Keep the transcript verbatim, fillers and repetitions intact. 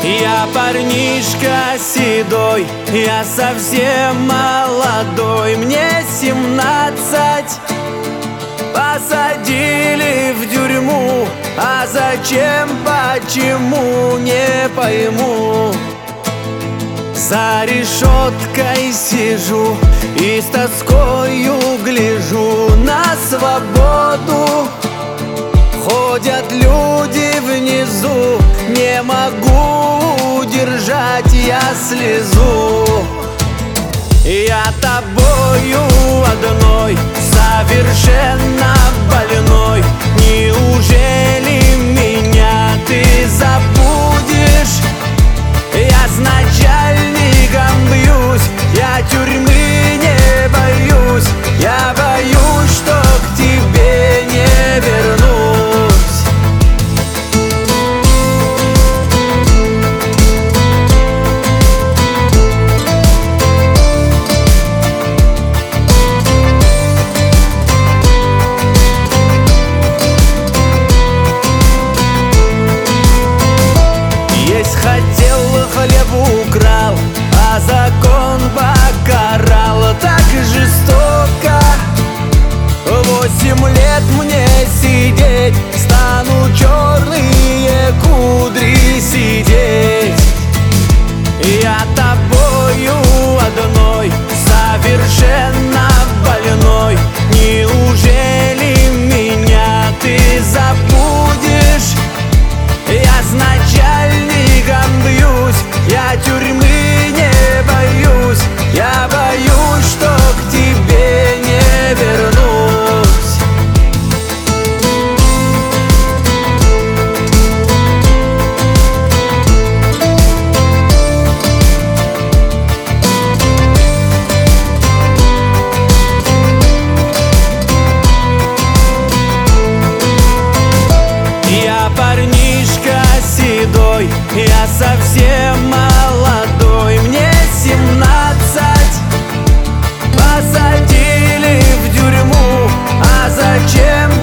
Я парнишка седой, я совсем молодой, мне семнадцать. Посадили в тюрьму, а зачем, почему, не пойму. За решеткой сижу и с тоскою гляжу на свободу. Ходят люди внизу, не могу удержать я слезу. Я тобою одной, совершенно больной. Неужели меня ты забудешь? Я с начальником бьюсь, я тюрьмы не боюсь. Я боюсь, что к тебе не вернусь. Украл, а закон покарал так жестоко. Восемь лет мне сидеть, стану черные кудри сидеть. Я тобою одной, совершенно больной. Неужели меня ты забудешь? Я с начальником бьюсь, я тюрьмы не боюсь. Я боюсь, что к тебе не вернусь. Я парнишка седой, я совсем молодой, мне семнадцать. Посадили в тюрьму, а зачем,